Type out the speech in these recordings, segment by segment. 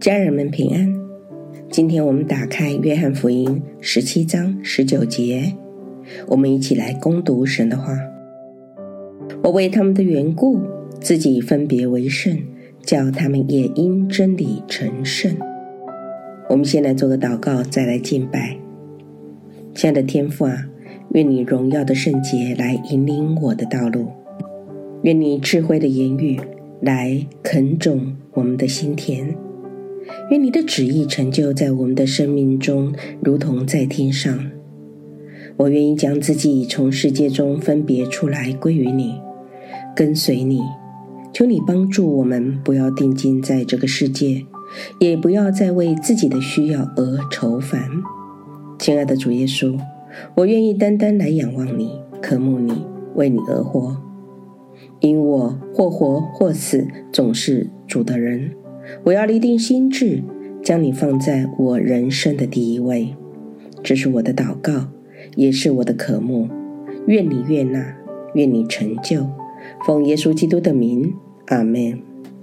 家人们平安。今天我们打开约翰福音17章19节，我们一起来攻读神的话。我为他们的缘故，自己分别为圣，叫他们也因真理成圣。我们先来做个祷告，再来敬拜。亲爱的天父啊，愿你荣耀的圣洁来引领我的道路，愿你智慧的言语来垦种我们的心田，愿你的旨意成就在我们的生命中，如同在天上。我愿意将自己从世界中分别出来，归于你，跟随你。求你帮助我们，不要定睛在这个世界，也不要再为自己的需要而愁烦。亲爱的主耶稣，我愿意单单来仰望你，渴慕你，为你而活。因我或活或死，总是主的人。我要立定心志，将你放在我人生的第一位。这是我的祷告，也是我的渴慕。愿你悦纳，愿你成就。奉耶稣基督的名，阿们。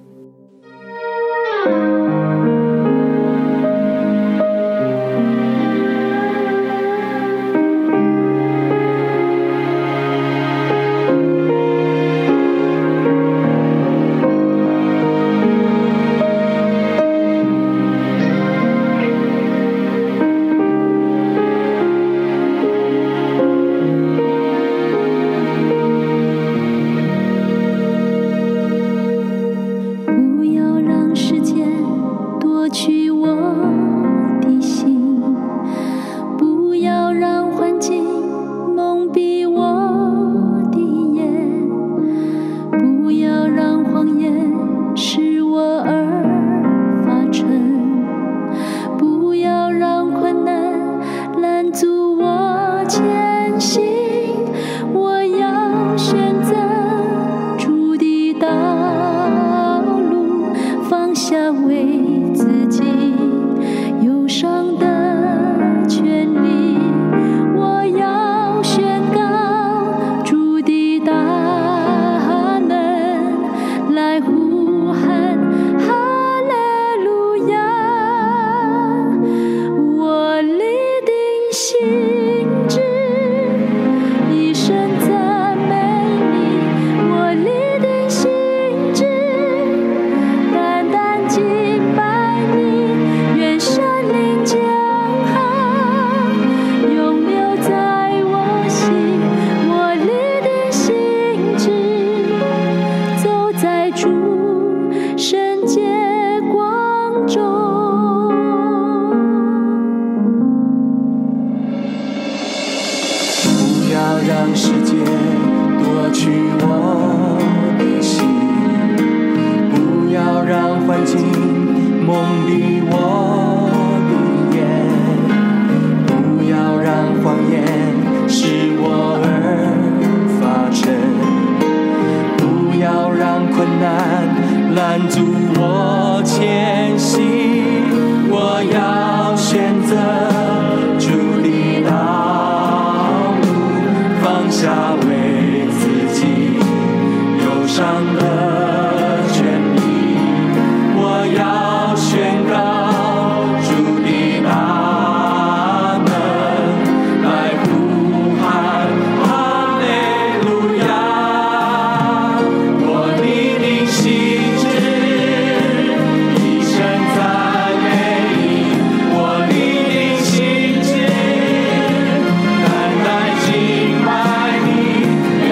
让世界夺取我的心，不要让环境蒙蔽我的眼，不要让谎言使我而发沉，不要让困难拦阻我前行。我要选择主的道路，放下为自己忧伤的权利。我要宣告主的大能，来呼喊哈利路亚。我立定心志，一生赞美你。我立定心志，单单敬拜你。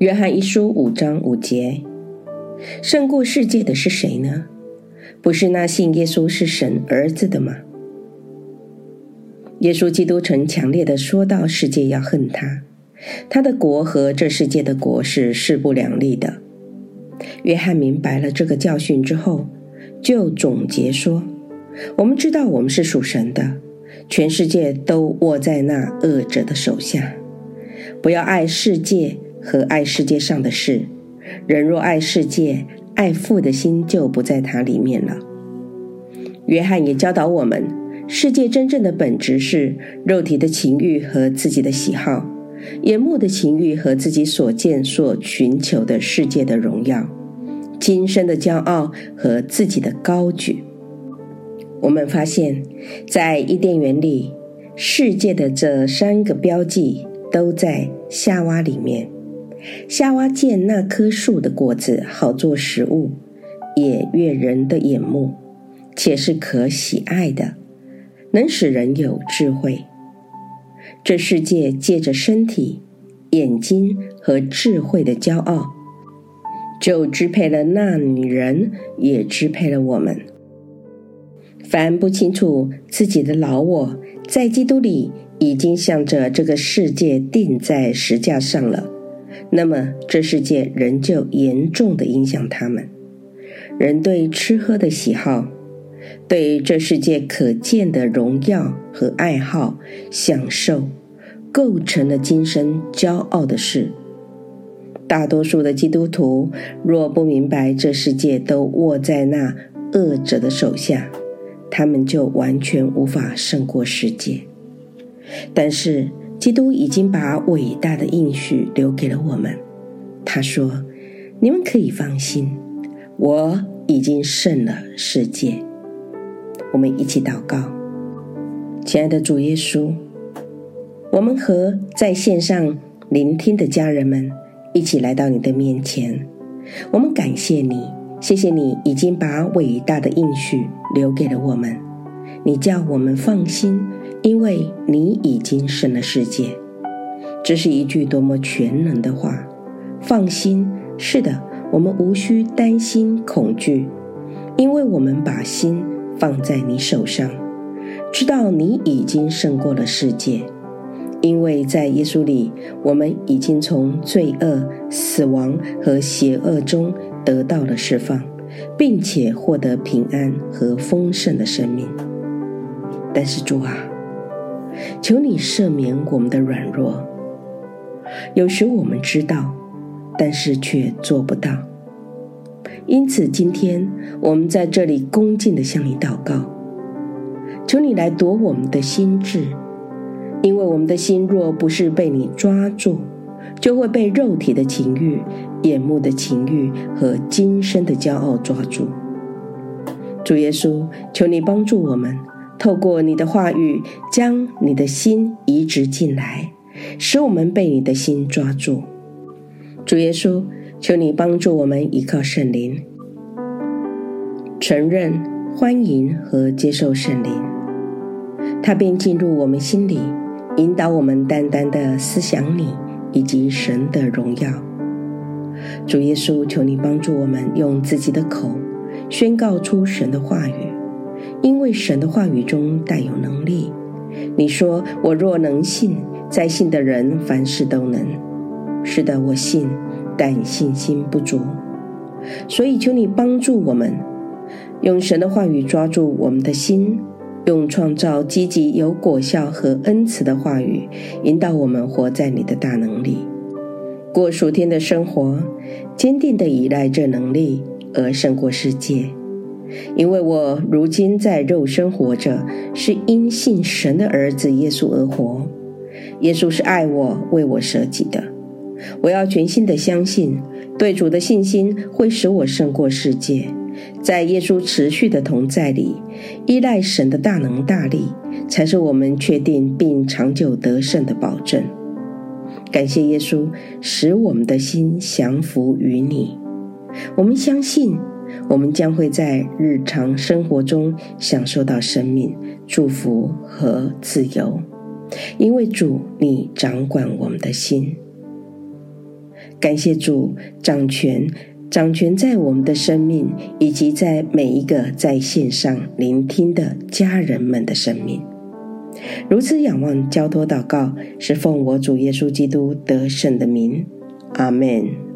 约翰一书5章5节，胜过世界的是谁呢？不是那信耶稣是神儿子的吗？耶稣基督曾强烈地说到世界要恨他，他的国和这世界的国是势不两立的。约翰明白了这个教训之后，就总结说，我们知道我们是属神的，全世界都握在那恶者的手下。不要爱世界和爱世界上的事，人若爱世界，爱父的心就不在他里面了。约翰也教导我们，世界真正的本质是肉体的情欲和自己的喜好，眼目的情欲和自己所见所寻求的世界的荣耀，今生的骄傲和自己的高举。我们发现，在伊甸园里，世界的这3个标记都在夏娃里面。夏娃见那棵树的果子好做食物，也悦人的眼目，且是可喜爱的，能使人有智慧。这世界借着身体、眼睛和智慧的骄傲，就支配了那女人，也支配了我们。凡不清楚自己的老我在基督里已经向着这个世界钉在石架上了，那么这世界仍旧严重地影响他们。人对吃喝的喜好，对这世界可见的荣耀和爱好、享受，构成了今生骄傲的事。大多数的基督徒若不明白这世界都握在那恶者的手下，他们就完全无法胜过世界。但是基督已经把伟大的应许留给了我们。他说，你们可以放心，我已经胜了世界。我们一起祷告。亲爱的主耶稣，我们和在线上聆听的家人们一起来到你的面前，我们感谢你，谢谢你已经把伟大的应许留给了我们。你叫我们放心，因为你已经胜了世界。这是一句多么全能的话。放心，是的，我们无需担心恐惧，因为我们把心放在你手上，知道你已经胜过了世界。因为在耶稣里，我们已经从罪恶、死亡和邪恶中得到了释放，并且获得平安和丰盛的生命。但是主啊，求你赦免我们的软弱。有时我们知道，但是却做不到。因此今天我们在这里恭敬地向你祷告，求你来夺我们的心志，因为我们的心若不是被你抓住，就会被肉体的情欲、眼目的情欲和今生的骄傲抓住。主耶稣，求你帮助我们，透过你的话语，将你的心移植进来，使我们被你的心抓住。主耶稣，求你帮助我们依靠圣灵，承认、欢迎和接受圣灵，他便进入我们心里，引导我们单单的思想你以及神的荣耀。主耶稣，求你帮助我们用自己的口宣告出神的话语，因为神的话语中带有能力。你说，我若能信，在信的人凡事都能。是的，我信，但信心不足。所以求你帮助我们，用神的话语抓住我们的心，用创造积极有果效和恩慈的话语，引导我们活在你的大能里，过属天的生活，坚定地依赖这能力而胜过世界。因为我如今在肉身活着，是因信神的儿子耶稣而活。耶稣是爱我，为我舍己的。我要全心地相信，对主的信心会使我胜过世界。在耶稣持续的同在里，依赖神的大能大力，才是我们确定并长久得胜的保证。感谢耶稣，使我们的心降服于你。我们相信，我们将会在日常生活中享受到生命、祝福和自由，因为主，你掌管我们的心。 感谢主掌权在我们的生命，以及在每一个在线上聆听的家人们的生命。如此仰望交托祷告，是奉我主耶稣基督得胜的名，阿们。